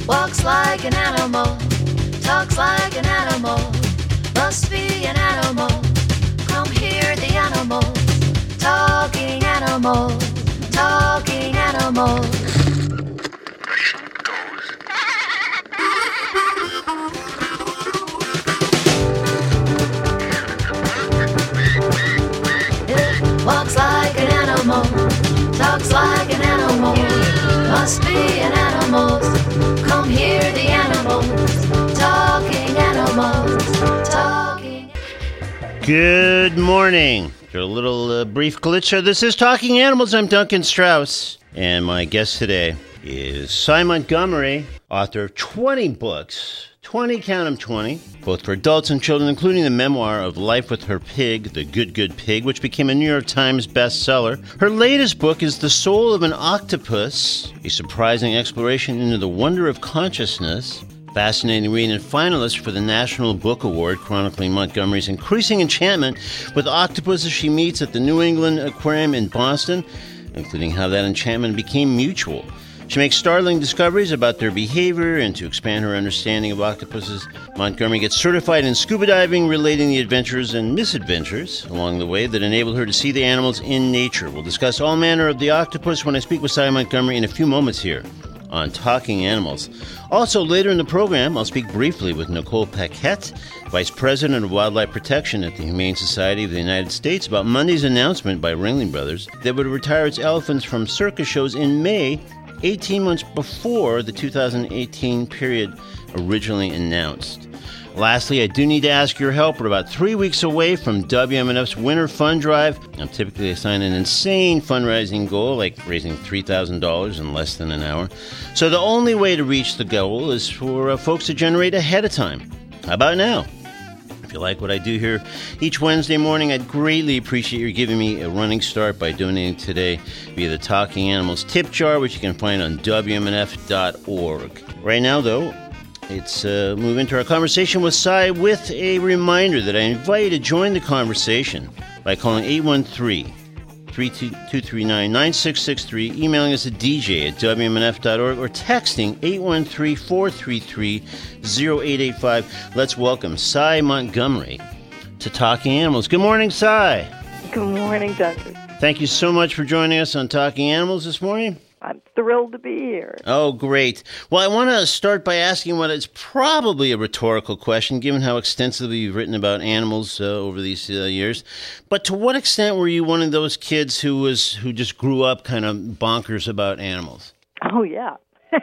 Walks like an animal, talks like an animal, must be an animal. Come hear the animals, talking animals, talking animals. It walks like an animal, talks like an animal, must be an animal. Come hear the animals, talking animals, talking. Good morning. After a little brief glitch here, this is Talking Animals. I'm Duncan Strauss, and my guest today is Sy Montgomery, author of 20 books. 20, count them 20, both for adults and children, including the memoir of Life with Her Pig, The Good Good Pig, which became a New York Times bestseller. Her latest book is The Soul of an Octopus, a surprising exploration into the wonder of consciousness. Fascinating reading, and finalist for the National Book Award, chronicling Montgomery's increasing enchantment with octopuses she meets at the New England Aquarium in Boston, including how that enchantment became mutual. She makes startling discoveries about their behavior, and to expand her understanding of octopuses, Montgomery gets certified in scuba diving, relating the adventures and misadventures along the way that enabled her to see the animals in nature. We'll discuss all manner of the octopus when I speak with Sy Montgomery in a few moments here on Talking Animals. Also, later in the program, I'll speak briefly with Nicole Paquette, Vice President of Wildlife Protection at the Humane Society of the United States, about Monday's announcement by Ringling Brothers that would retire its elephants from circus shows in May, 18 months before the 2018 period originally announced. Lastly, I do need to ask your help. We're about 3 weeks away from WMNF's Winter Fund Drive. I'm typically assigned an insane fundraising goal, like raising $3,000 in less than an hour. So the only way to reach the goal is for folks to generate ahead of time. How about now? If you like what I do here each Wednesday morning, I'd greatly appreciate your giving me a running start by donating today via the Talking Animals tip jar, which you can find on WMNF.org. Right now, though, let's move into our conversation with Sy with a reminder that I invite you to join the conversation by calling 813-239-9663, emailing us at dj@wmnf.org, or texting 813-433-0885. Let's welcome Sy Montgomery to Talking Animals. Good morning, Sy. Good morning, Duncan. Thank you so much for joining us on Talking Animals this morning. I'm thrilled to be here. Oh, great. Well, I want to start by asking what is probably a rhetorical question, given how extensively you've written about animals over these years. But to what extent were you one of those kids who just grew up kind of bonkers about animals? Oh, yeah.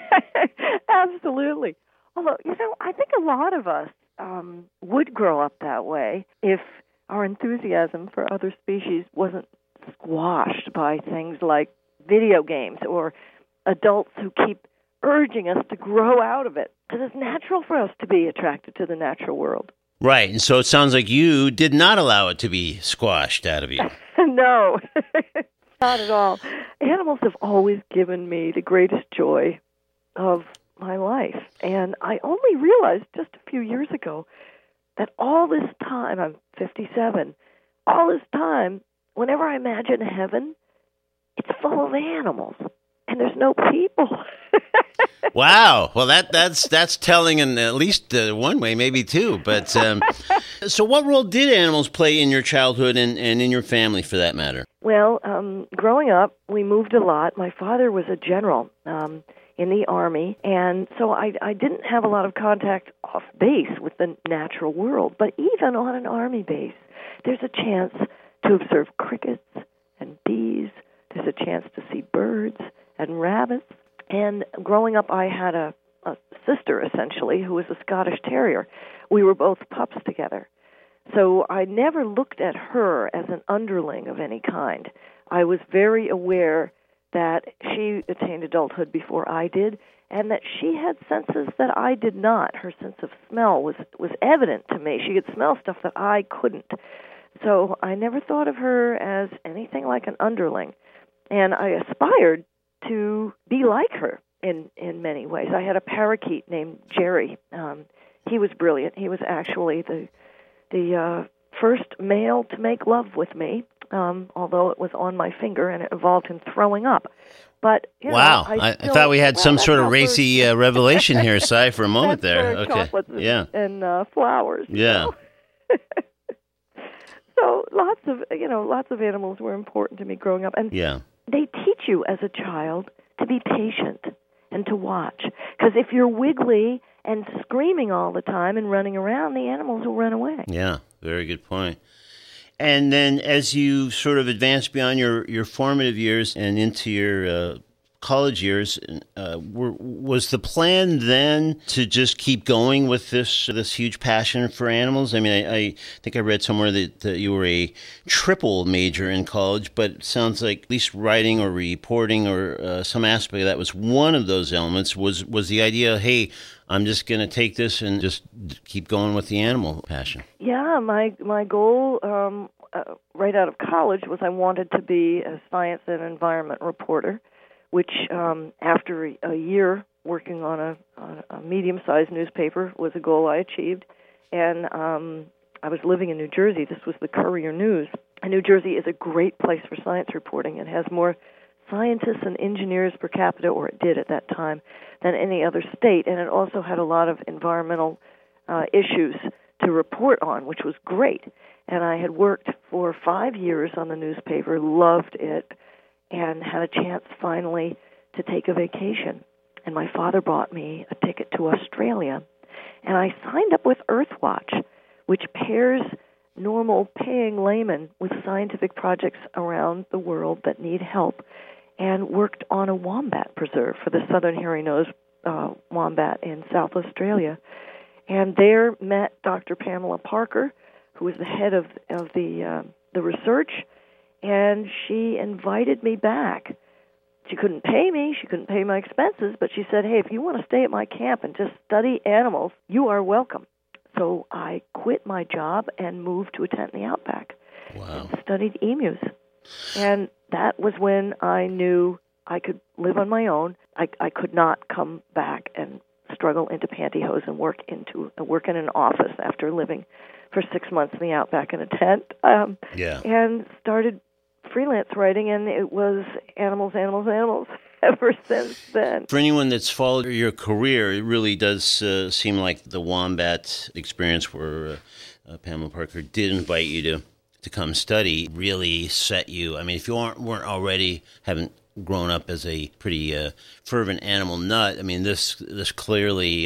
Absolutely. Although, I think a lot of us would grow up that way if our enthusiasm for other species wasn't squashed by things like video games or adults who keep urging us to grow out of it, because it's natural for us to be attracted to the natural world. Right, and so it sounds like you did not allow it to be squashed out of you. No, not at all. Animals have always given me the greatest joy of my life, and I only realized just a few years ago that all this time, I'm 57, all this time, whenever I imagine heaven, it's full of animals, and there's no people. Wow. Well, that's telling in at least one way, maybe two. But so what role did animals play in your childhood and in your family, for that matter? Well, growing up, we moved a lot. My father was a general in the Army, and so I didn't have a lot of contact off base with the natural world. But even on an Army base, there's a chance to observe crickets and bees. There's a chance to see birds and rabbits. And growing up, I had a sister, essentially, who was a Scottish Terrier. We were both pups together. So I never looked at her as an underling of any kind. I was very aware that she attained adulthood before I did, and that she had senses that I did not. Her sense of smell was evident to me. She could smell stuff that I couldn't. So I never thought of her as anything like an underling. And I aspired to be like her in many ways. I had a parakeet named Jerry. He was brilliant. He was actually the first male to make love with me. although it was on my finger and it involved him throwing up. But wow, I thought we had some sort of racy revelation here, Si, for a moment there. Okay, chocolates and flowers. Yeah. So lots of animals were important to me growing up, and they teach you as a child to be patient and to watch. Because if you're wiggly and screaming all the time and running around, the animals will run away. Yeah, very good point. And then as you sort of advance beyond your formative years and into your college years, was the plan then to just keep going with this huge passion for animals? I mean, I think I read somewhere that you were a triple major in college, but it sounds like at least writing or reporting or some aspect of that was one of those elements. Was the idea, hey, I'm just going to take this and just keep going with the animal passion? Yeah, my goal right out of college was I wanted to be a science and environment reporter, which after a year working on a medium-sized newspaper was a goal I achieved. And I was living in New Jersey. This was the Courier News. And New Jersey is a great place for science reporting. It has more scientists and engineers per capita, or it did at that time, than any other state. And it also had a lot of environmental issues to report on, which was great. And I had worked for 5 years on the newspaper, loved it, and had a chance finally to take a vacation. And my father bought me a ticket to Australia. And I signed up with Earthwatch, which pairs normal paying laymen with scientific projects around the world that need help, and worked on a wombat preserve for the southern hairy-nosed wombat in South Australia. And there met Dr. Pamela Parker, who was the head of the research, and she invited me back. She couldn't pay me, she couldn't pay my expenses, but she said, hey, if you want to stay at my camp and just study animals, you are welcome. So I quit my job and moved to a tent in the outback. Wow. And studied emus. And that was when I knew I could live on my own. I could not come back and struggle into pantyhose and work in an office after living for 6 months in the outback in a tent. And started freelance writing, and it was animals ever since then. For anyone that's followed your career, it really does seem like the wombat experience where Pamela Parker did invite you to come study really set you. I mean, if you weren't already, haven't grown up as a pretty fervent animal nut, I mean, this clearly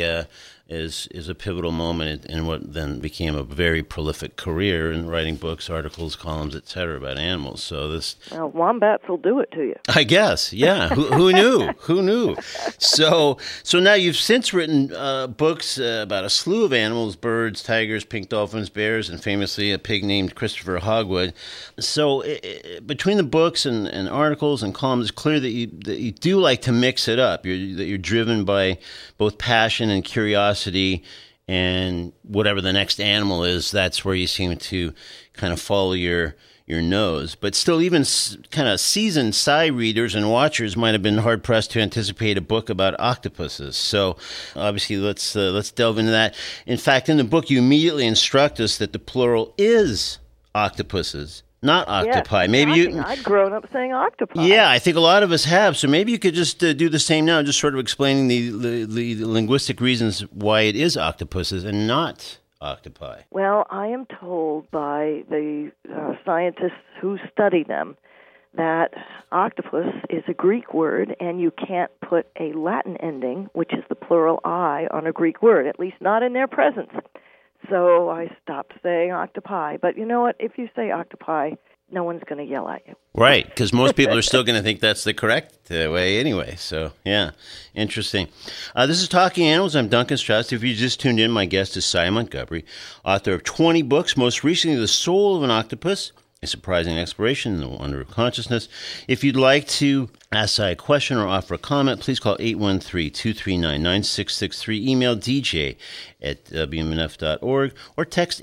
is a pivotal moment in what then became a very prolific career in writing books, articles, columns, etc. about animals. So wombats will do it to you. I guess, yeah. Who knew? Who knew? So now you've since written books about a slew of animals: birds, tigers, pink dolphins, bears, and famously a pig named Christopher Hogwood. So between the books and articles and columns, it's clear that you do like to mix it up. That you're driven by both passion and curiosity. And whatever the next animal is, that's where you seem to kind of follow your nose. But still, even kind of seasoned sci readers and watchers might have been hard-pressed to anticipate a book about octopuses. So obviously, let's delve into that. In fact, in the book, you immediately instruct us that the plural is octopuses, not octopi. Yes, maybe I'd grown up saying octopi. Yeah, I think a lot of us have. So maybe you could just do the same now, just sort of explaining the linguistic reasons why it is octopuses and not octopi. Well, I am told by the scientists who study them that octopus is a Greek word, and you can't put a Latin ending, which is the plural I, on a Greek word, at least not in their presence. So I stopped saying octopi. But you know what? If you say octopi, no one's going to yell at you. Right, because most people are still going to think that's the correct way anyway. So, yeah, interesting. This is Talking Animals. I'm Duncan Strauss. If you just tuned in, my guest is Si Montgomery, author of 20 books, most recently The Soul of an Octopus, A Surprising Exploration in the Wonder of Consciousness. If you'd like to ask Si a question or offer a comment, please call 813-239-9663, email dj@bmnf.org, or text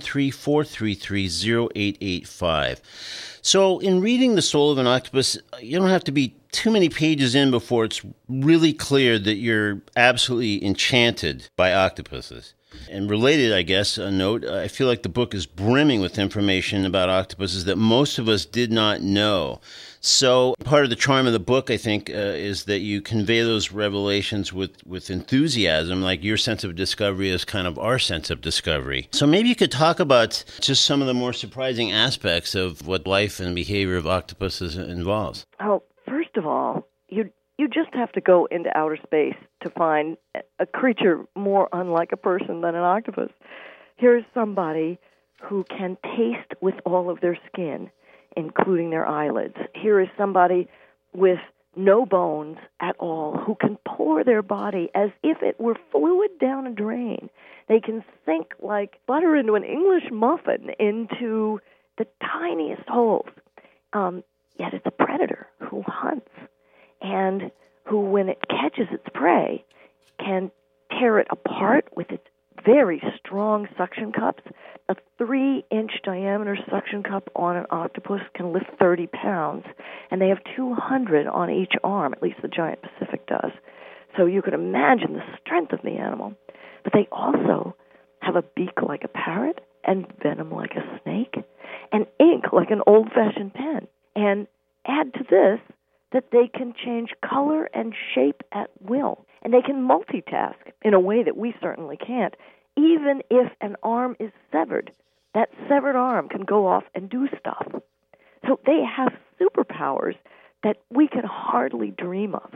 813-433-0885. So in reading The Soul of an Octopus, you don't have to be too many pages in before it's really clear that you're absolutely enchanted by octopuses. And related, I guess, a note, I feel like the book is brimming with information about octopuses that most of us did not know. So part of the charm of the book, I think, is that you convey those revelations with enthusiasm, like your sense of discovery is kind of our sense of discovery. So maybe you could talk about just some of the more surprising aspects of what life and behavior of octopuses involves. Oh, first of all, you just have to go into outer space to find a creature more unlike a person than an octopus. Here's somebody who can taste with all of their skin, including their eyelids. Here is somebody with no bones at all who can pour their body as if it were fluid down a drain. They can sink like butter into an English muffin into the tiniest holes. Yet it's a predator who hunts and who, when it catches its prey, can tear it apart with its very strong suction cups. A 3-inch diameter suction cup on an octopus can lift 30 pounds, and they have 200 on each arm, at least the giant Pacific does. So you can imagine the strength of the animal. But they also have a beak like a parrot, and venom like a snake, and ink like an old-fashioned pen. And add to this that they can change color and shape at will. And they can multitask in a way that we certainly can't. Even if an arm is severed, that severed arm can go off and do stuff. So they have superpowers that we can hardly dream of.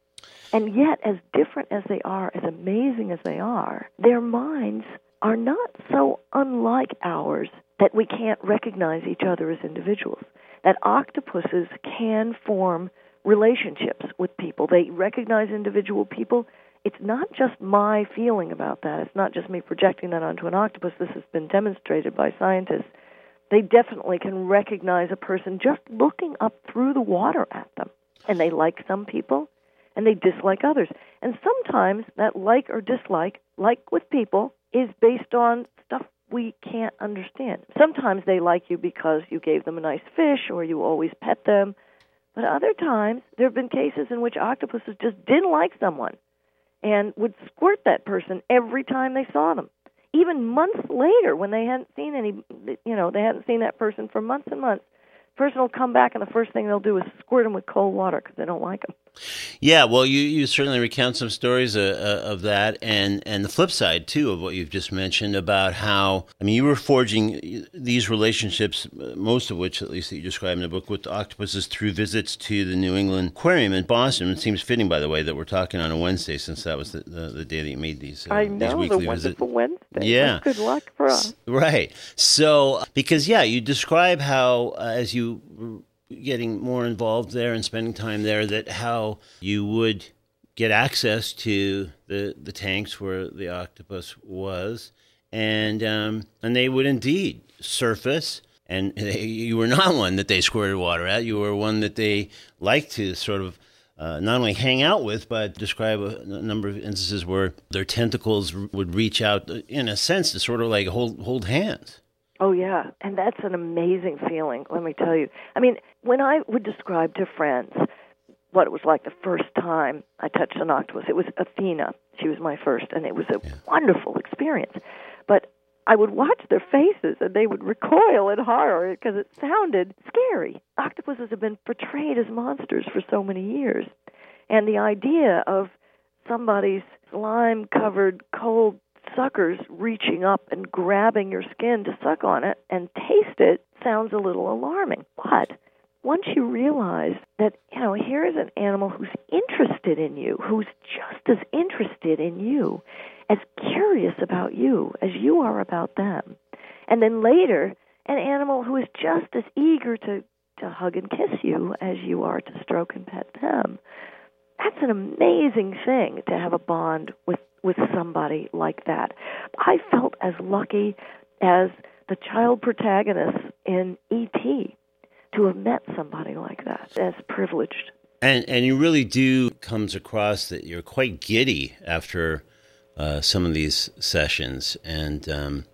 And yet, as different as they are, as amazing as they are, their minds are not so unlike ours that we can't recognize each other as individuals. That octopuses can form relationships with people. They recognize individual people. It's not just my feeling about that. It's not just me projecting that onto an octopus. This has been demonstrated by scientists. They definitely can recognize a person just looking up through the water at them. And they like some people, and they dislike others. And sometimes that like or dislike, like with people, is based on stuff we can't understand. Sometimes they like you because you gave them a nice fish or you always pet them. But other times, there have been cases in which octopuses just didn't like someone and would squirt that person every time they saw them. Even months later, when they hadn't seen they hadn't seen that person for months and months, the person will come back and the first thing they'll do is squirt them with cold water because they don't like them. Yeah, well, you certainly recount some stories of that, and the flip side, too, of what you've just mentioned about how, you were forging these relationships, most of which, at least that you describe in the book, with octopuses through visits to the New England Aquarium in Boston. It seems fitting, by the way, that we're talking on a Wednesday, since that was the day that you made these I know, these weekly the wonderful visits. Wednesday. Yeah. Good luck for us. Right. So, because, you describe how, as you were getting more involved there and spending time there, that how you would get access to the tanks where the octopus was, and they would indeed surface, and you were not one that they squirted water at. You were one that they liked to sort of not only hang out with, but describe a number of instances where their tentacles would reach out, in a sense, to sort of like hold hands. Oh, yeah, and that's an amazing feeling, let me tell you. When I would describe to friends what it was like the first time I touched an octopus, it was Athena. She was my first, and it was a wonderful experience. But I would watch their faces, and they would recoil in horror because it sounded scary. Octopuses have been portrayed as monsters for so many years, and the idea of somebody's slime-covered, cold suckers reaching up and grabbing your skin to suck on it and taste it sounds a little alarming. But once you realize that, here is an animal who's interested in you, who's just as interested in you, as curious about you as you are about them, and then later, an animal who is just as eager to hug and kiss you as you are to stroke and pet them, that's an amazing thing to have a bond with somebody like that. I felt as lucky as the child protagonists in E.T. to have met somebody like that, as privileged. And you really do comes across that you're quite giddy after some of these sessions, and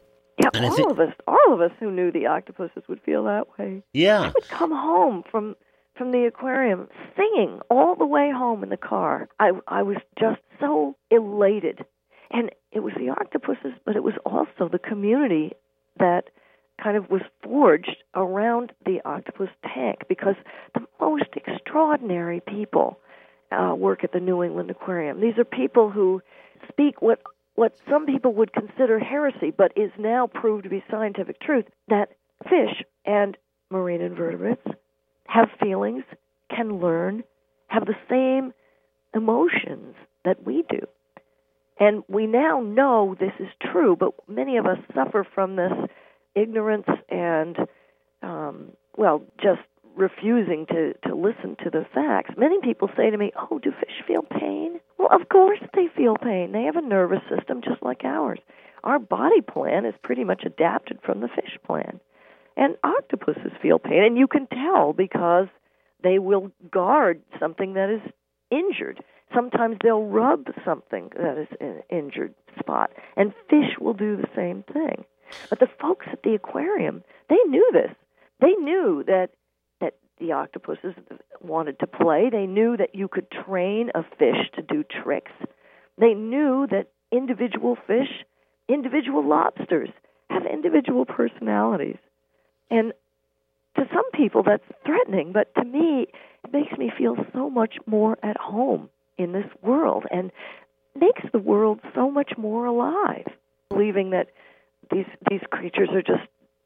all of us who knew the octopuses would feel that way. Yeah, I would come home from the aquarium singing all the way home in the car. I was just so elated. And it was the octopuses, but it was also the community that kind of was forged around the octopus tank, because the most extraordinary people work at the New England Aquarium. These are people who speak what some people would consider heresy, but is now proved to be scientific truth, that fish and marine invertebrates have feelings, can learn, have the same emotions that we do. And we now know this is true, but many of us suffer from this ignorance and, just refusing to listen to the facts. Many people say to me, "Oh, do fish feel pain?" Well, of course they feel pain. They have a nervous system just like ours. Our body plan is pretty much adapted from the fish plan. And octopuses feel pain, and you can tell because they will guard something that is injured. Sometimes they'll rub something that is an injured spot, and fish will do the same thing. But the folks at the aquarium, they knew this. They knew that the octopuses wanted to play. They knew that you could train a fish to do tricks. They knew that individual fish, individual lobsters, have individual personalities. And to some people that's threatening, but to me, it makes me feel so much more at home in this world and makes the world so much more alive, believing that these creatures are just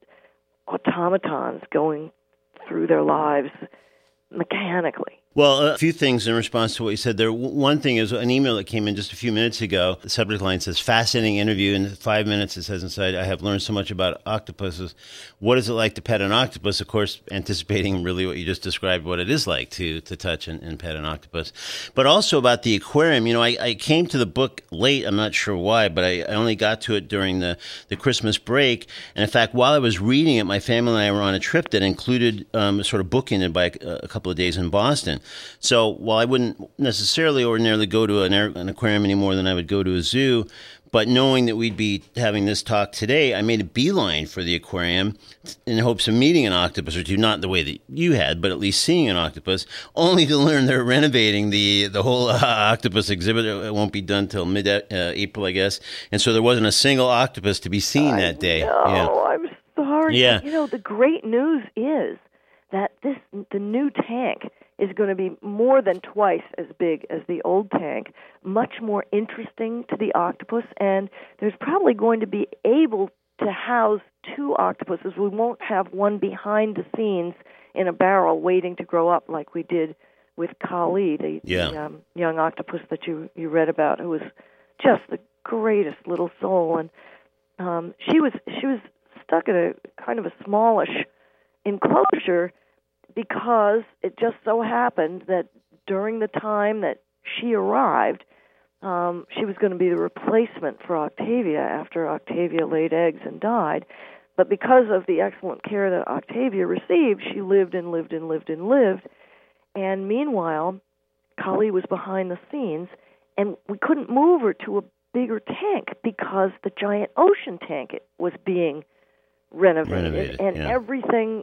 automatons going through their lives mechanically. Well, a few things in response to what you said there. One thing is an email that came in just a few minutes ago. The subject line says, "Fascinating interview." In 5 minutes, it says inside, "I have learned so much about octopuses. What is it like to pet an octopus?" Of course, anticipating really what you just described, what it is like to touch and pet an octopus. But also about the aquarium. You know, I came to the book late. I'm not sure why, but I only got to it during the Christmas break. And in fact, while I was reading it, my family and I were on a trip that included sort of bookended by a couple of days in Boston. So while I wouldn't necessarily ordinarily go to an aquarium any more than I would go to a zoo, but knowing that we'd be having this talk today, I made a beeline for the aquarium in hopes of meeting an octopus or two, not the way that you had, but at least seeing an octopus, only to learn they're renovating the whole octopus exhibit. It won't be done till mid-April, I guess. And so there wasn't a single octopus to be seen that day. I'm sorry. Yeah. You know, the great news is that the new tank is going to be more than twice as big as the old tank, much more interesting to the octopus, and there's probably going to be able to house two octopuses. We won't have one behind the scenes in a barrel waiting to grow up like we did with Kali, the young octopus that you read about, who was just the greatest little soul. And she was stuck in a kind of a smallish enclosure, because it just so happened that during the time that she arrived, she was going to be the replacement for Octavia after Octavia laid eggs and died. But because of the excellent care that Octavia received, she lived and lived and lived and lived. And meanwhile, Kali was behind the scenes, and we couldn't move her to a bigger tank because the giant ocean tank was being renovated. And everything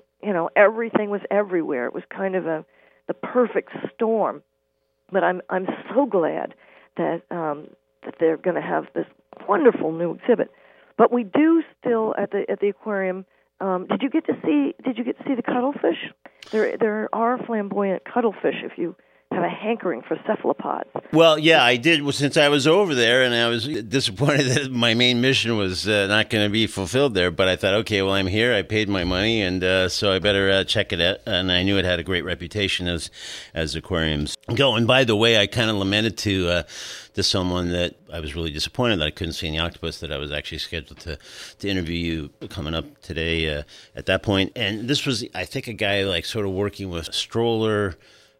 was everywhere. It was kind of the perfect storm. But I'm so glad that they're going to have this wonderful new exhibit. But we do still at the aquarium. Did you get to see the cuttlefish? There are flamboyant cuttlefish if you have a hankering for cephalopods. Well, yeah, I did. Well, since I was over there, and I was disappointed that my main mission was not going to be fulfilled there. But I thought, okay, well, I'm here. I paid my money, and so I better check it out. And I knew it had a great reputation as aquariums go. And by the way, I kind of lamented to someone that I was really disappointed that I couldn't see any octopus, that I was actually scheduled to interview you coming up today at that point. And this was, I think, a guy like sort of working with a stroller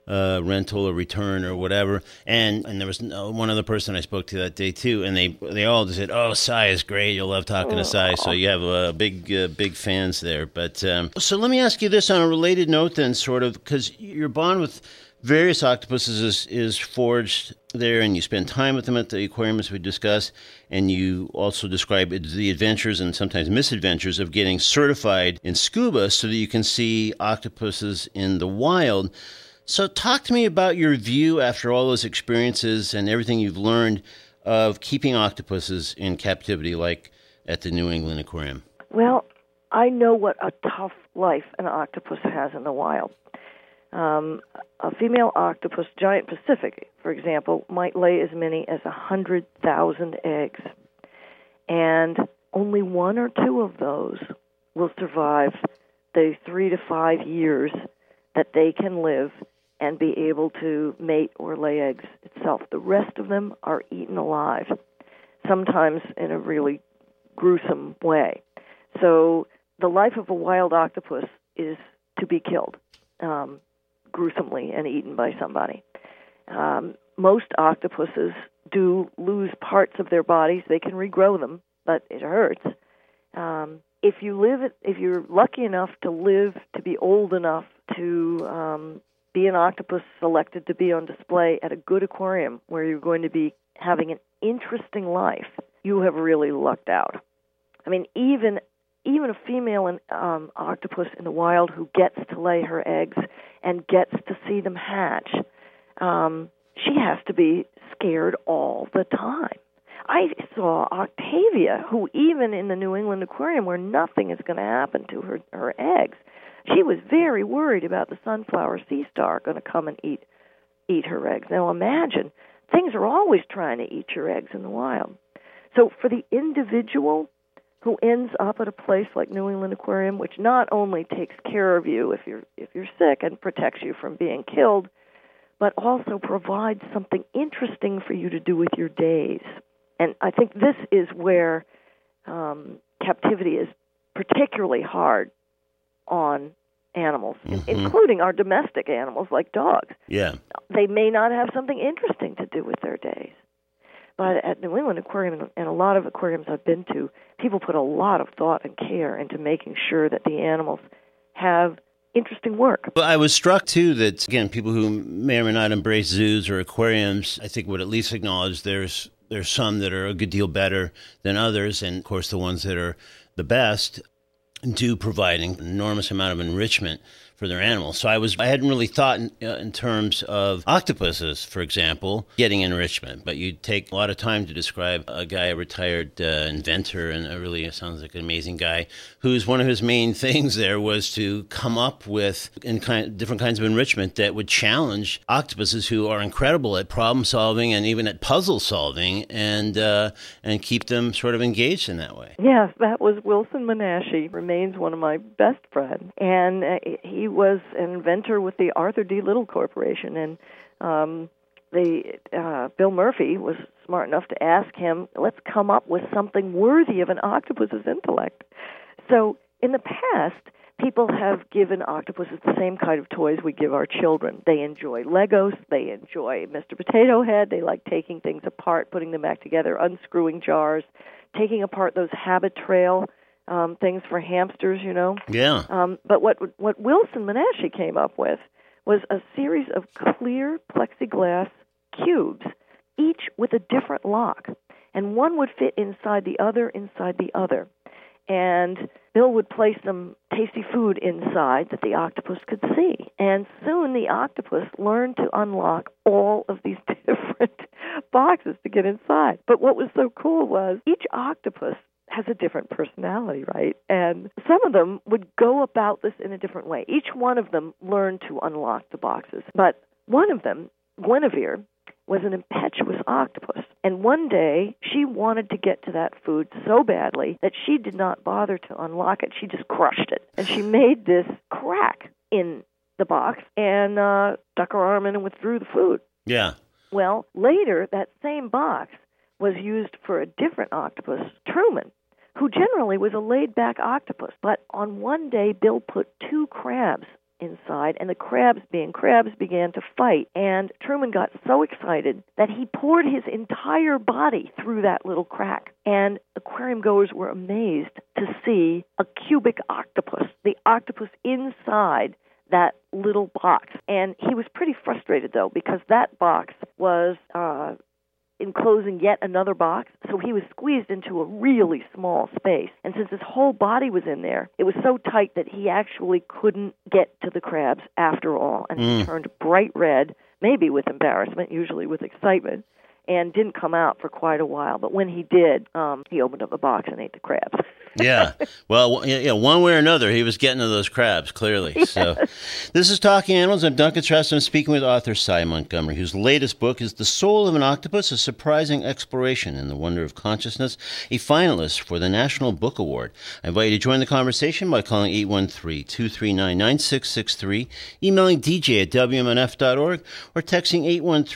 rental or return or whatever, and there was one other person I spoke to that day too, and they all just said, "Oh, Cy is great. You'll love talking to Cy." So you have big fans there. But so let me ask you this on a related note, then, sort of, because your bond with various octopuses is forged there, and you spend time with them at the aquarium, as we discussed, and you also describe the adventures and sometimes misadventures of getting certified in scuba so that you can see octopuses in the wild. So talk to me about your view after all those experiences and everything you've learned of keeping octopuses in captivity, like at the New England Aquarium? Well, I know what a tough life an octopus has in the wild. A female octopus, giant Pacific, for example, might lay as many as 100,000 eggs. And only one or two of those will survive the 3 to 5 years that they can live and be able to mate or lay eggs itself. The rest of them are eaten alive, sometimes in a really gruesome way. So the life of a wild octopus is to be killed gruesomely and eaten by somebody. Most octopuses do lose parts of their bodies. They can regrow them, but it hurts. If you're lucky enough to live to be old enough to be an octopus selected to be on display at a good aquarium where you're going to be having an interesting life, you have really lucked out. I mean, even a female octopus in the wild who gets to lay her eggs and gets to see them hatch, she has to be scared all the time. I saw Octavia, who even in the New England Aquarium where nothing is going to happen to her eggs, she was very worried about the sunflower sea star going to come and eat her eggs. Now imagine, things are always trying to eat your eggs in the wild. So for the individual who ends up at a place like New England Aquarium, which not only takes care of you if you're sick and protects you from being killed, but also provides something interesting for you to do with your days. And I think this is where captivity is particularly hard on animals, including our domestic animals like dogs. Yeah. They may not have something interesting to do with their days. But at New England Aquarium and a lot of aquariums I've been to, people put a lot of thought and care into making sure that the animals have interesting work. Well, I was struck, too, that, again, people who may or may not embrace zoos or aquariums, I think would at least acknowledge there's some that are a good deal better than others, and, of course, the ones that are the best do provide an enormous amount of enrichment for their animals. So I hadn't really thought in terms of octopuses, for example, getting enrichment. But you take a lot of time to describe a guy, a retired inventor, and really sounds like an amazing guy, whose one of his main things there was to come up with different kinds of enrichment that would challenge octopuses who are incredible at problem solving and even at puzzle solving, and keep them sort of engaged in that way. Yes, that was Wilson Menashe, remains one of my best friends, and he was an inventor with the Arthur D. Little Corporation, and Bill Murphy was smart enough to ask him, let's come up with something worthy of an octopus's intellect. So in the past, people have given octopuses the same kind of toys we give our children. They enjoy Legos, they enjoy Mr. Potato Head, they like taking things apart, putting them back together, unscrewing jars, taking apart those habit trail things for hamsters, you know. Yeah. But what Wilson Menashe came up with was a series of clear plexiglass cubes, each with a different lock, and one would fit inside the other. And Bill would place some tasty food inside that the octopus could see. And soon the octopus learned to unlock all of these different boxes to get inside. But what was so cool was each octopus has a different personality, right? And some of them would go about this in a different way. Each one of them learned to unlock the boxes. But one of them, Guinevere, was an impetuous octopus. And one day, she wanted to get to that food so badly that she did not bother to unlock it. She just crushed it. And she made this crack in the box and stuck her arm in and withdrew the food. Yeah. Well, later, that same box was used for a different octopus, Truman, who generally was a laid-back octopus. But on one day, Bill put 2 crabs inside, and the crabs, being crabs, began to fight. And Truman got so excited that he poured his entire body through that little crack. And aquarium goers were amazed to see a cubic octopus, the octopus inside that little box. And he was pretty frustrated, though, because that box was enclosing yet another box, so he was squeezed into a really small space. And since his whole body was in there, it was so tight that he actually couldn't get to the crabs after all, and he turned bright red, maybe with embarrassment, usually with excitement, and didn't come out for quite a while. But when he did, he opened up the box and ate the crabs. Yeah. Well, one way or another, he was getting to those crabs, clearly. Yes. So, this is Talking Animals. I'm Duncan Strauss. I'm speaking with author Sy Montgomery, whose latest book is The Soul of an Octopus, A Surprising Exploration in the Wonder of Consciousness, a finalist for the National Book Award. I invite you to join the conversation by calling 813-239-9663, emailing dj@wmnf.org, or texting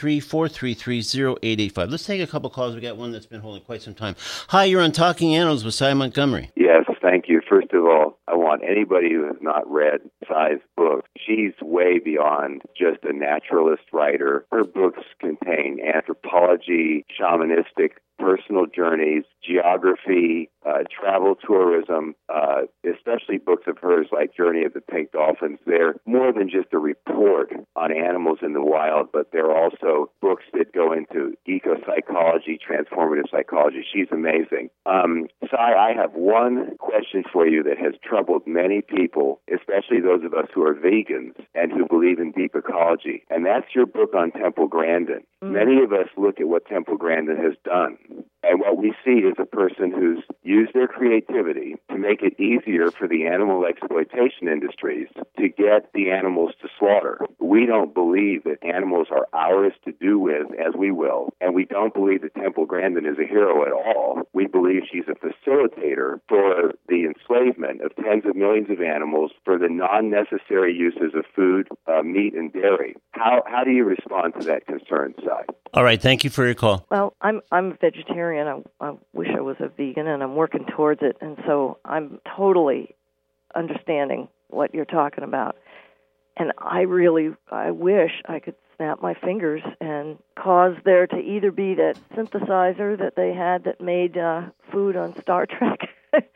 813-433-0885. Let's take a couple calls. We got one that's been holding quite some time. Hi, you're on Talking Animals with Sy Montgomery. Yes, thank you. First of all, I want anybody who has not read Sy's book, she's way beyond just a naturalist writer. Her books contain anthropology, shamanistic, personal journeys, geography, travel tourism, especially books of hers like Journey of the Pink Dolphins. They're more than just a report on animals in the wild, but they're also books that go into eco-psychology, transformative psychology. She's amazing. Sy, I have one question for you that has troubled many people, especially those of us who are vegans and who believe in deep ecology, and that's your book on Temple Grandin. Many of us look at what Temple Grandin has done, and what we see is a person who's used their creativity to make it easier for the animal exploitation industries to get the animals to slaughter. We don't believe that animals are ours to do with as we will, and we don't believe that Temple Grandin is a hero at all. We believe she's a facilitator for the enslavement of tens of millions of animals for the non-necessary uses of food, meat, and dairy. How do you respond to that concern, Sy? All right, thank you for your call. Well, I'm a vegetarian. I wish I was a vegan, and I'm working towards it, and so I'm totally understanding what you're talking about. And I wish I could snap my fingers and cause there to either be that synthesizer that they had that made food on Star Trek,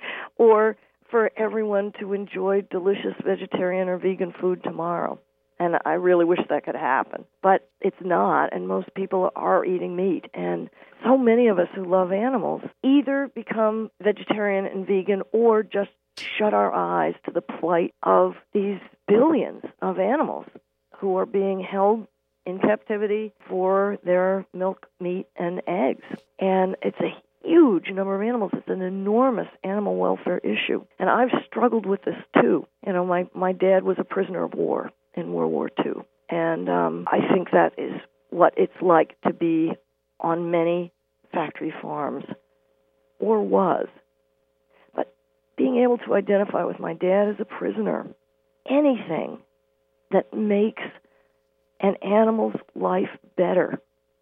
or for everyone to enjoy delicious vegetarian or vegan food tomorrow. And I really wish that could happen. But it's not, and most people are eating meat. And so many of us who love animals either become vegetarian and vegan or just shut our eyes to the plight of these billions of animals who are being held in captivity for their milk, meat, and eggs. And it's a huge number of animals. It's an enormous animal welfare issue. And I've struggled with this too. You know, my dad was a prisoner of war in World War II. And I think that is what it's like to be on many factory farms, or was. But being able to identify with my dad as a prisoner, anything that makes an animal's life better,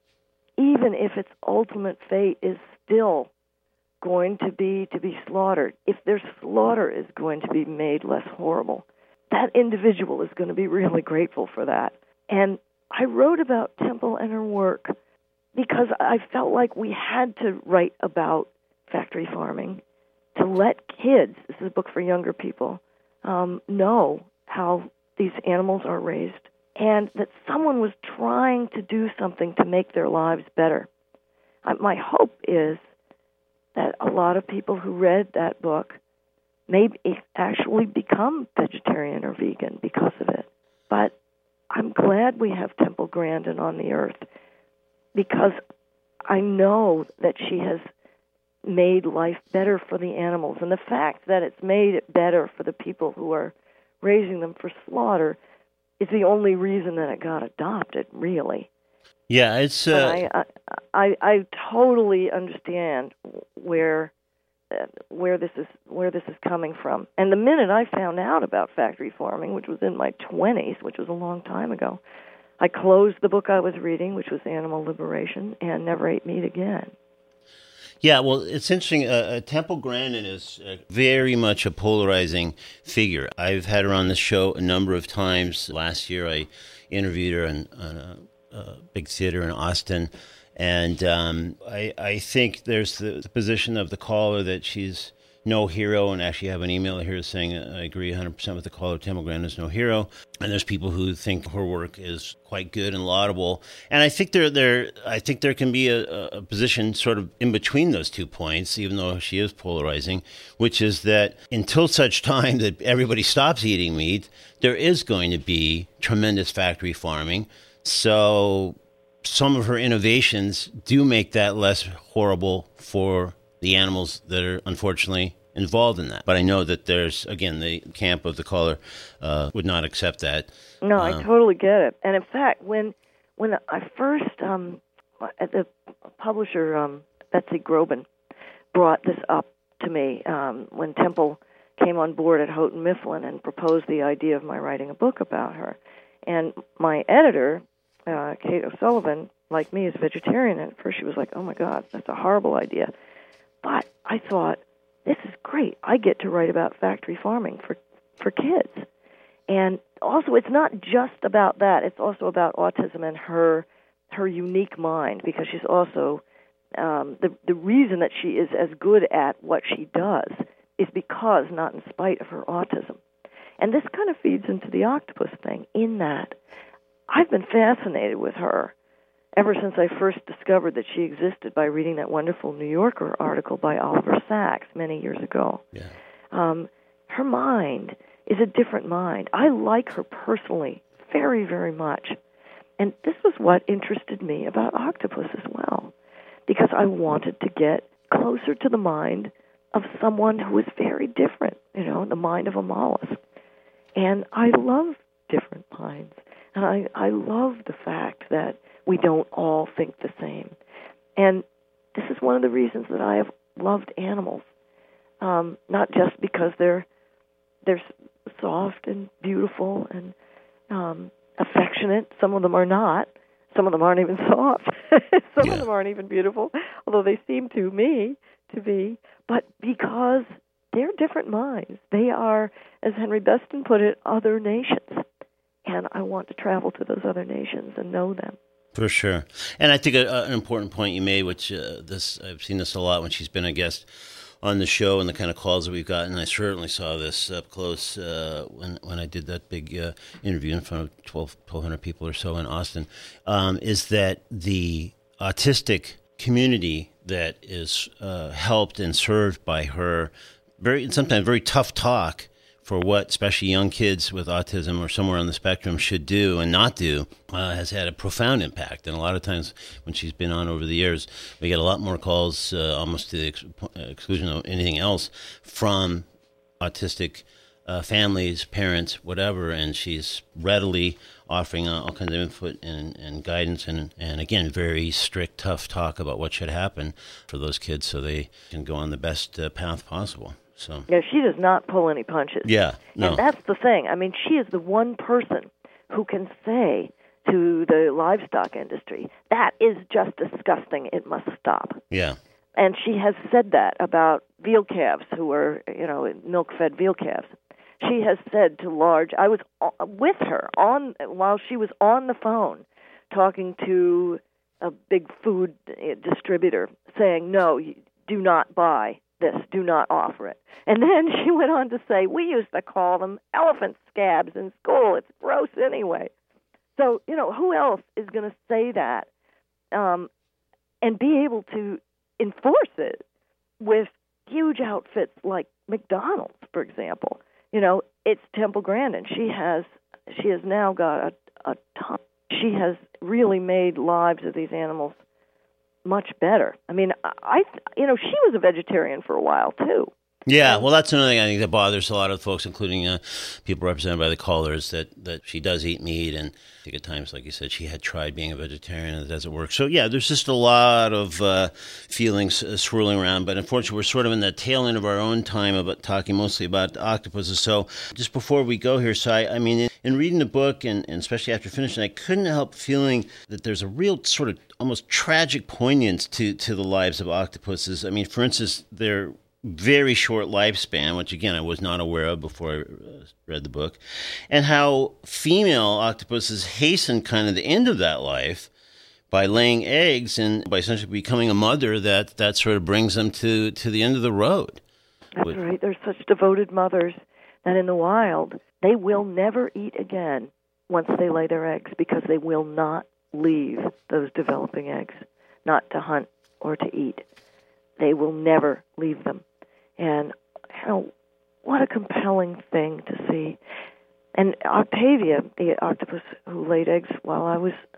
even if its ultimate fate is still going to be slaughtered, if their slaughter is going to be made less horrible, that individual is going to be really grateful for that. And I wrote about Temple and her work because I felt like we had to write about factory farming to let kids, this is a book for younger people, know how these animals are raised, and that someone was trying to do something to make their lives better. My hope is that a lot of people who read that book may actually become vegetarian or vegan because of it. But I'm glad we have Temple Grandin on the earth because I know that she has made life better for the animals. And the fact that it's made it better for the people who are raising them for slaughter is the only reason that it got adopted, really. Yeah, it's... I totally understand where this is coming from. And the minute I found out about factory farming, which was in my 20s, which was a long time ago, I closed the book I was reading, which was Animal Liberation, and never ate meat again. Yeah, well, it's interesting. Temple Grandin is very much a polarizing figure. I've had her on the show a number of times. Last year, I interviewed her on a big theater in Austin. And I think there's the position of the caller that she's no hero, and actually have an email here saying I agree 100% with the caller. Temple Grandin is no hero. And there's people who think her work is quite good and laudable. And I think there can be a position sort of in between those 2 points, even though she is polarizing, which is that until such time that everybody stops eating meat, there is going to be tremendous factory farming. So some of her innovations do make that less horrible for the animals that are unfortunately involved in that. But I know that there's, again, the camp of the caller would not accept that. No, I totally get it. And in fact, when I first, the publisher, Betsy Groban, brought this up to me when Temple came on board at Houghton Mifflin and proposed the idea of my writing a book about her. And my editor, Kate O'Sullivan, like me, is vegetarian. And at first she was like, oh, my God, that's a horrible idea. But I thought, this is great. I get to write about factory farming for kids. And also, it's not just about that. It's also about autism and her unique mind, because she's also, the reason that she is as good at what she does is because, not in spite of her autism. And this kind of feeds into the octopus thing, in that I've been fascinated with her ever since I first discovered that she existed by reading that wonderful New Yorker article by Oliver Sacks many years ago. Yeah. Her mind is a different mind. I like her personally very, very much. And this was what interested me about octopus as well, because I wanted to get closer to the mind of someone who is very different, the mind of a mollusk. And I love different minds. And I love the fact that we don't all think the same. And this is one of the reasons that I have loved animals, not just because they're soft and beautiful and affectionate. Some of them are not. Some of them aren't even soft. Some of them aren't even beautiful, although they seem to me to be. But because they're different minds. They are, as Henry Beston put it, other nations. And I want to travel to those other nations and know them. For sure. And I think an important point you made, which I've seen this a lot when she's been a guest on the show and the kind of calls that we've gotten. I certainly saw this up close when I did that big interview in front of 1,200 people or so in Austin, is that the autistic community that is helped and served by her, sometimes very tough talk for what especially young kids with autism or somewhere on the spectrum should do and not do, has had a profound impact. And a lot of times when she's been on over the years, we get a lot more calls, almost to the exclusion of anything else, from autistic families, parents, whatever, and she's readily offering all kinds of input and guidance and again, very strict, tough talk about what should happen for those kids so they can go on the best path possible. So. Yeah, she does not pull any punches. Yeah, no. And that's the thing. I mean, she is the one person who can say to the livestock industry, that is just disgusting, it must stop. Yeah. And she has said that about veal calves who are, milk-fed veal calves. She has said to I was with her while she was on the phone talking to a big food distributor saying, no, do not buy this, do not offer it. And then she went on to say, we used to call them elephant scabs in school. It's gross anyway. So, who else is going to say that and be able to enforce it with huge outfits like McDonald's, for example? It's Temple Grandin. She has now got a ton. She has really made lives of these animals much better. I mean, she was a vegetarian for a while too. Yeah, well, that's another thing I think that bothers a lot of folks, including people represented by the callers, that she does eat meat, and I think at times, like you said, she had tried being a vegetarian and it doesn't work. So, yeah, there's just a lot of feelings swirling around, but unfortunately, we're sort of in the tail end of our own time about talking mostly about octopuses. So, just before we go here, Si, I mean, in reading the book, and especially after finishing, I couldn't help feeling that there's a real sort of almost tragic poignance to the lives of octopuses. I mean, for instance, they're very short lifespan, which again I was not aware of before I read the book, and how female octopuses hasten kind of the end of that life by laying eggs and by essentially becoming a mother that sort of brings them to the end of the road. That's right. They're such devoted mothers that in the wild they will never eat again once they lay their eggs, because they will not leave those developing eggs, not to hunt or to eat. They will never leave them. And what a compelling thing to see. And Octavia, the octopus who laid eggs while I was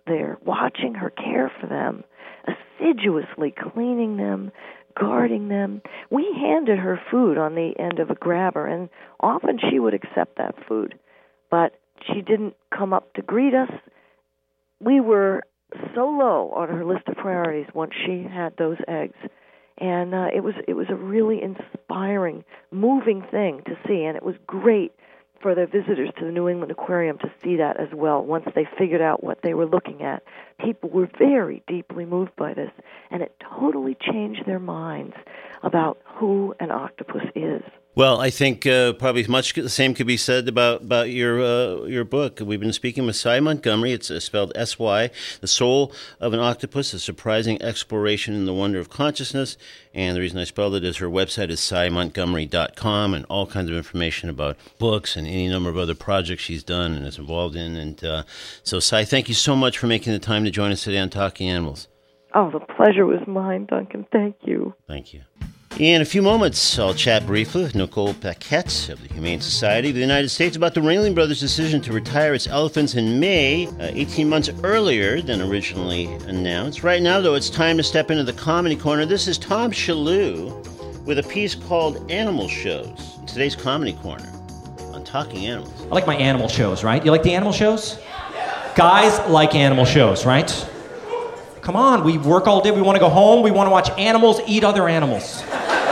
there watching her care for them, assiduously cleaning them, guarding them. We handed her food on the end of a grabber, and often she would accept that food, but she didn't come up to greet us. We were so low on her list of priorities once she had those eggs. And it was a really inspiring, moving thing to see, and it was great for the visitors to the New England Aquarium to see that as well. Once they figured out what they were looking at, people were very deeply moved by this, and it totally changed their minds about who an octopus is. Well, I think probably much the same could be said about your book. We've been speaking with Sy Montgomery. It's spelled S-Y, The Soul of an Octopus, a surprising exploration in the wonder of consciousness. And the reason I spelled it is her website is symontgomery.com, and all kinds of information about books and any number of other projects she's done and is involved in. And so, Sy, thank you so much for making the time to join us today on Talking Animals. Oh, the pleasure was mine, Duncan. Thank you. Thank you. In a few moments, I'll chat briefly with Nicole Paquette of the Humane Society of the United States about the Ringling Brothers' decision to retire its elephants in May, 18 months earlier than originally announced. Right now, though, it's time to step into the Comedy Corner. This is Tom Shalhoub with a piece called Animal Shows. Today's Comedy Corner on Talking Animals. I like my animal shows, right? You like the animal shows? Yeah. Guys like animal shows, right? Come on, we work all day, we want to go home, we want to watch animals eat other animals.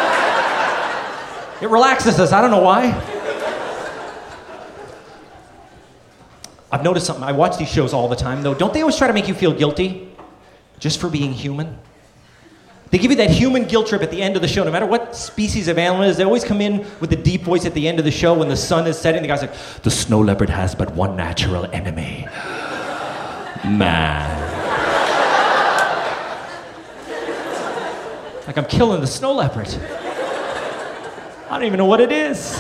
It relaxes us, I don't know why. I've noticed something, I watch these shows all the time though. Don't they always try to make you feel guilty just for being human? They give you that human guilt trip at the end of the show, no matter what species of animal it is. They always come in with a deep voice at the end of the show when the sun is setting. The guy's like, the snow leopard has but one natural enemy. Man. Like I'm killing the snow leopard. I don't even know what it is.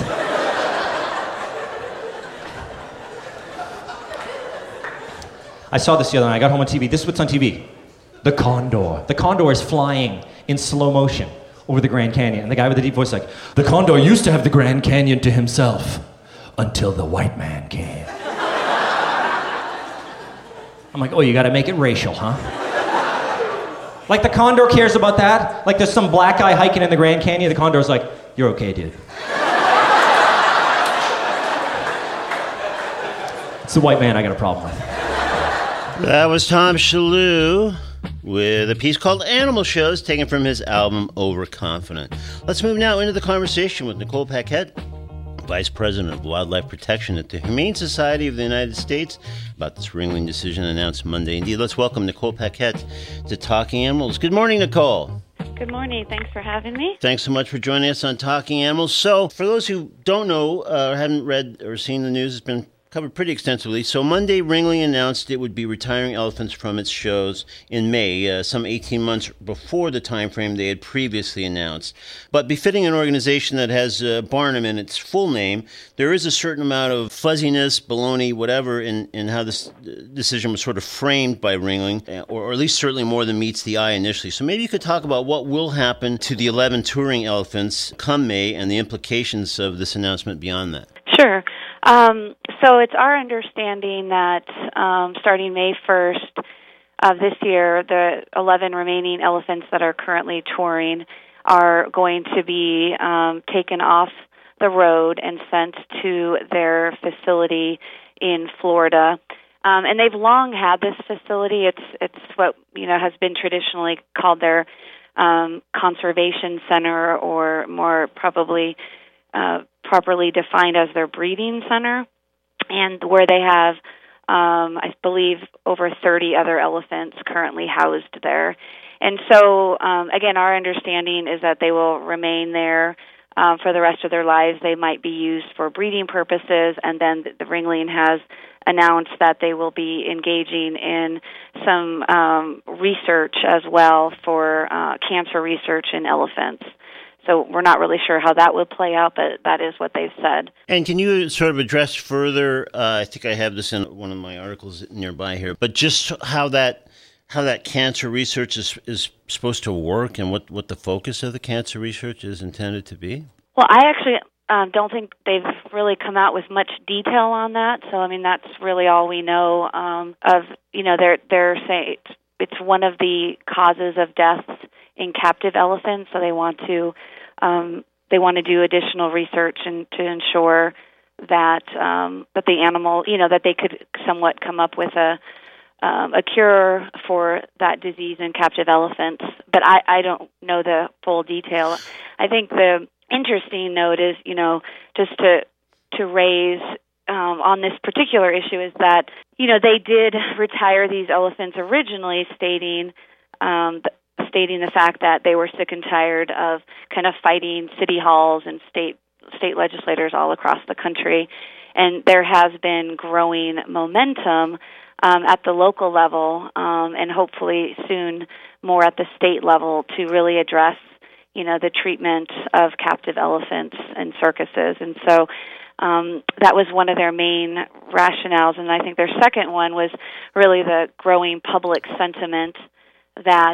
I saw this the other night. I got home on TV. This is what's on TV. The condor. The condor is flying in slow motion over the Grand Canyon. And the guy with the deep voice is like, the condor used to have the Grand Canyon to himself until the white man came. I'm like, oh, you gotta make it racial, huh? Like the condor cares about that? Like there's some black guy hiking in the Grand Canyon, the condor's like, you're okay, dude. It's the white man I got a problem with. That was Tom Shalhoub with a piece called Animal Shows, taken from his album Overconfident. Let's move now into the conversation with Nicole Paquette, Vice President of Wildlife Protection at the Humane Society of the United States, about this Ringling decision announced Monday. Indeed, let's welcome Nicole Paquette to Talking Animals. Good morning, Nicole. Good morning. Thanks for having me. Thanks so much for joining us on Talking Animals. So, for those who don't know or haven't read or seen the news, it's been covered pretty extensively. So Monday, Ringling announced it would be retiring elephants from its shows in May, some 18 months before the time frame they had previously announced. But befitting an organization that has Barnum in its full name, there is a certain amount of fuzziness, baloney, whatever, in how this decision was sort of framed by Ringling, or at least certainly more than meets the eye initially. So maybe you could talk about what will happen to the 11 touring elephants come May and the implications of this announcement beyond that. Sure. So it's our understanding that starting May 1st of this year, the 11 remaining elephants that are currently touring are going to be taken off the road and sent to their facility in Florida. And they've long had this facility. It's what has been traditionally called their conservation center, or more probably properly defined as their breeding center, and where they have, I believe, over 30 other elephants currently housed there. And so, again, our understanding is that they will remain there for the rest of their lives. They might be used for breeding purposes, and then the Ringling has announced that they will be engaging in some research as well for cancer research in elephants. So we're not really sure how that would play out, but that is what they've said. And can you sort of address further, I think I have this in one of my articles nearby here, but just how that cancer research is supposed to work and what the focus of the cancer research is intended to be? Well, I actually don't think they've really come out with much detail on that. So, I mean, that's really all we know of. They're saying it's one of the causes of deaths in captive elephants. So they want to do additional research and to ensure that that the animal, that they could somewhat come up with a cure for that disease in captive elephants. But I don't know the full detail. I think the interesting note is, just to raise on this particular issue is that, they did retire these elephants originally, stating the fact that they were sick and tired of kind of fighting city halls and state legislators all across the country. And there has been growing momentum at the local level, and hopefully soon more at the state level, to really address, the treatment of captive elephants in circuses. And so that was one of their main rationales. And I think their second one was really the growing public sentiment that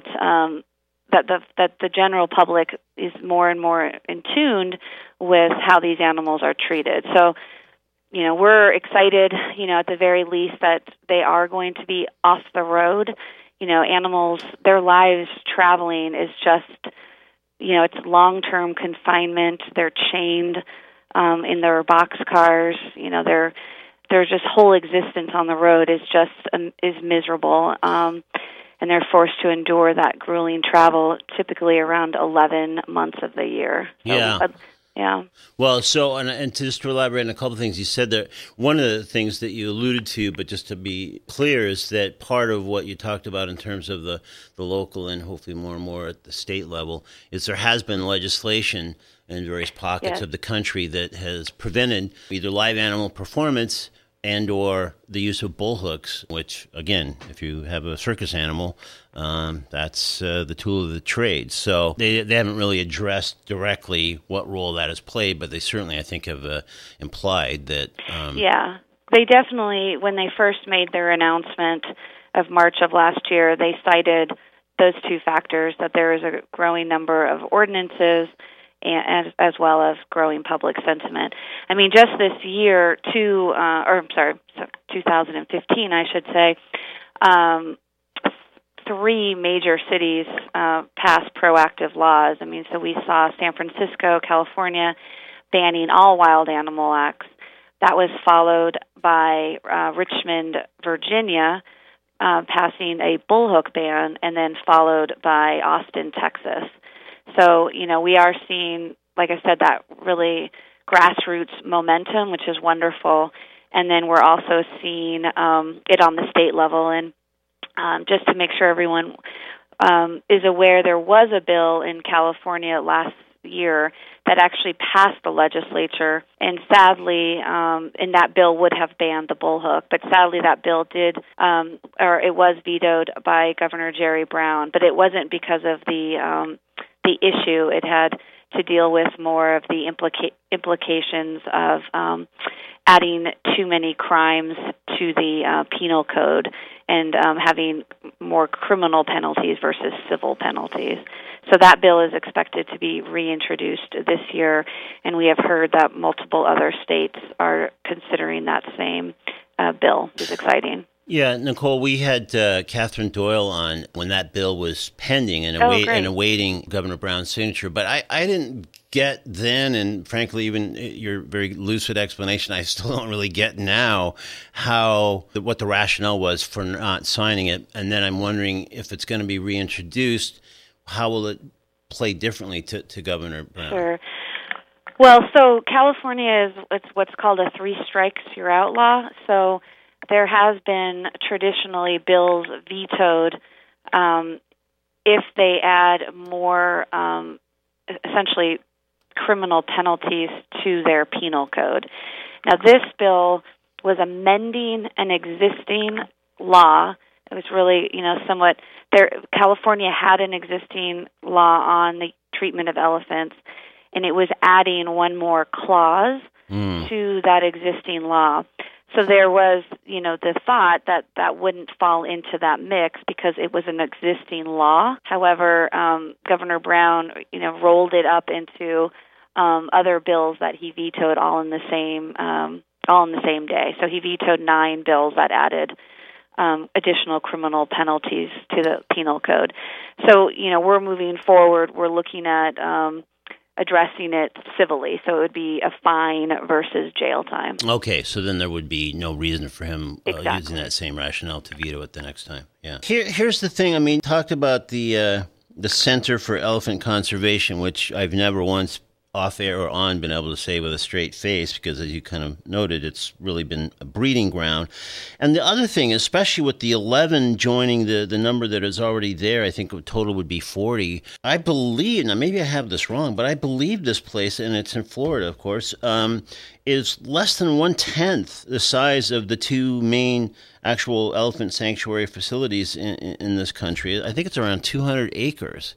that the general public is more and more in tune with how these animals are treated. So, we're excited, at the very least, that they are going to be off the road. Animals, their lives traveling is just, it's long-term confinement. They're chained in their box cars. Their just whole existence on the road is miserable. And they're forced to endure that grueling travel, typically around 11 months of the year. So, yeah. Well, so, and just to elaborate on a couple of things you said there, one of the things that you alluded to, but just to be clear, is that part of what you talked about in terms of the local and hopefully more and more at the state level is there has been legislation in various pockets of the country that has prevented either live animal performance and or the use of bullhooks, which, again, if you have a circus animal, that's the tool of the trade. So they haven't really addressed directly what role that has played, but they certainly, I think, have implied that... Yeah, they definitely, when they first made their announcement of March of last year, they cited those two factors, that there is a growing number of ordinances and as well as growing public sentiment. I mean, just this year, 2015, I should say, 3 major cities passed proactive laws. I mean, so we saw San Francisco, California, banning all wild animal acts. That was followed by Richmond, Virginia, passing a bullhook ban, and then followed by Austin, Texas. So, we are seeing, like I said, that really grassroots momentum, which is wonderful. And then we're also seeing it on the state level. And just to make sure everyone is aware, there was a bill in California last year that actually passed the legislature, and sadly, and that bill would have banned the bullhook, but sadly that bill did, or it was vetoed by Governor Jerry Brown, but it wasn't because of the issue. It had to deal with more of the implications of adding too many crimes to the penal code and having more criminal penalties versus civil penalties. So that bill is expected to be reintroduced this year, and we have heard that multiple other states are considering that same bill. It's exciting. Yeah, Nicole, we had Catherine Doyle on when that bill was pending and awaiting Governor Brown's signature. But I didn't get then, and frankly, even your very lucid explanation, I still don't really get now what the rationale was for not signing it. And then I'm wondering if it's going to be reintroduced, how will it play differently to Governor Brown? Sure. Well, so California it's what's called a 3 strikes you're out law. So there has been traditionally bills vetoed if they add more essentially criminal penalties to their penal code. Now, this bill was amending an existing law. It was really, somewhat there. California had an existing law on the treatment of elephants, and it was adding one more clause to that existing law. So there was, the thought that wouldn't fall into that mix because it was an existing law. However, Governor Brown, rolled it up into other bills that he vetoed all in the same day. So he vetoed 9 bills that added additional criminal penalties to the penal code. So, we're moving forward. We're looking at addressing it civilly. So it would be a fine versus jail time. Okay, so then there would be no reason for him Exactly. using that same rationale to veto it the next time. Yeah. Here's the thing. I mean, talked about the Center for Elephant Conservation, which I've never once off air or on been able to say with a straight face, because as you kind of noted, it's really been a breeding ground. And the other thing, especially with the 11 joining the number that is already there, I think the total would be 40. I believe, now maybe I have this wrong, but I believe this place, and it's in Florida, of course, is less than 1/10 the size of the 2 main actual elephant sanctuary facilities in this country. I think it's around 200 acres.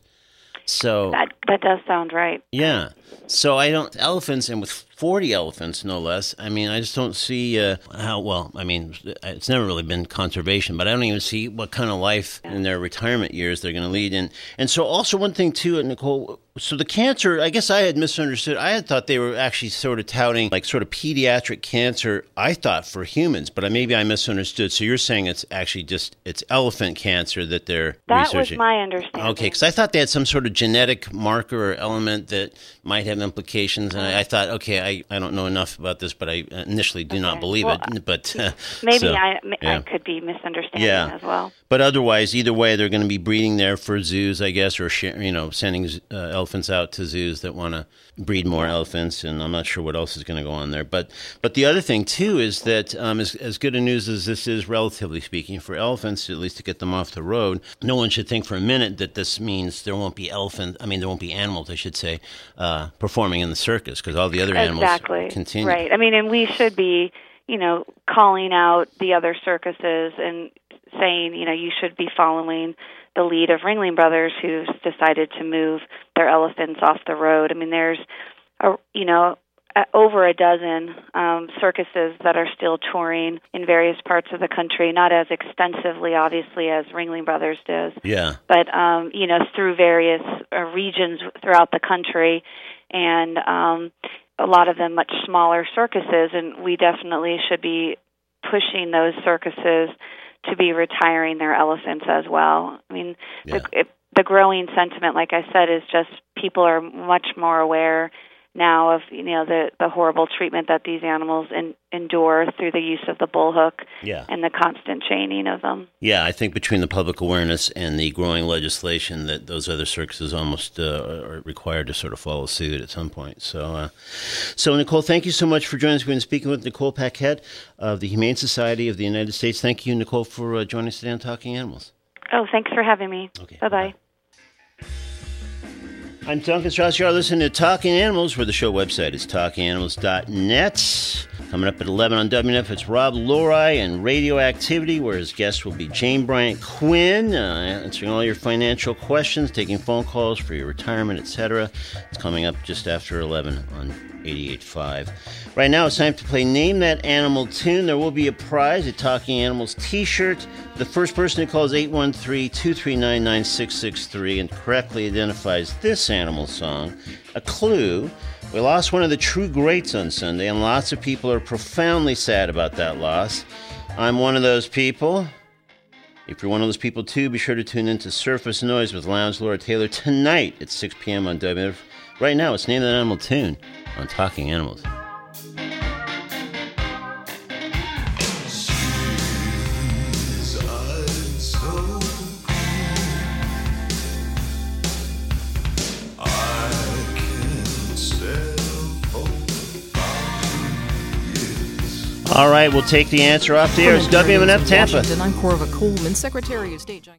So that does sound right. Yeah. So elephants, and with 40 elephants, no less, I mean, I just don't see how, well, I mean, it's never really been conservation, but I don't even see what kind of life in their retirement years they're going to lead. And so also one thing, too, Nicole, so the cancer, I guess I had misunderstood. I had thought they were actually sort of touting like sort of pediatric cancer, I thought, for humans, but maybe I misunderstood. So you're saying it's actually it's elephant cancer that they're researching. That was my understanding. Okay, because I thought they had some sort of genetic marker or element that might have implications, and I thought, okay, I don't know enough about this, but I initially do not believe it. But maybe I could be misunderstanding as well. But otherwise, either way, they're going to be breeding there for zoos, I guess, or sending elephants out to zoos that want to breed more elephants, and I'm not sure what else is going to go on there. But the other thing too is that as good a news as this is, relatively speaking, for elephants, at least to get them off the road, no one should think for a minute that this means there won't be animals, I should say, performing in the circus, because all the other animals continue. Right. I mean, and we should be, calling out the other circuses and saying, you should be following the lead of Ringling Brothers, who's decided to move their elephants off the road. I mean, there's, over a dozen circuses that are still touring in various parts of the country, not as extensively, obviously, as Ringling Brothers does. Yeah. But, through various regions throughout the country, and a lot of them much smaller circuses, and we definitely should be pushing those circuses to be retiring their elephants as well. I mean, the growing sentiment, like I said, is just people are much more aware now of the horrible treatment that these animals endure through the use of the bullhook and the constant chaining of them. Yeah, I think between the public awareness and the growing legislation that those other circuses almost are required to sort of follow suit at some point. So Nicole, thank you so much for joining us. We've been speaking with Nicole Paquette of the Humane Society of the United States. Thank you, Nicole, for joining us today on Talking Animals. Oh, thanks for having me. Okay. Bye-bye. I'm Duncan Strauss. You're listening to Talking Animals, where the show website is talkinganimals.net. Coming up at 11 on WNF, it's Rob Lorai and Radioactivity, where his guest will be Jane Bryant Quinn, answering all your financial questions, taking phone calls for your retirement, etc. It's coming up just after 11 on 88.5. Right now, it's time to play Name That Animal Tune. There will be a prize, a Talking Animals t-shirt. The first person who calls 813-239-9663 and correctly identifies this animal song, a clue. We lost one of the true greats on Sunday, and lots of people are profoundly sad about that loss. I'm one of those people. If you're one of those people too, be sure to tune in to Surface Noise with Lounge Laura Taylor tonight at 6 p.m. on WNF. Right now, it's Name That Animal Tune on Talking Animals. All right, we'll take the answer off the air. It's WMNF Tampa. I'm Corva Coleman, Secretary of State.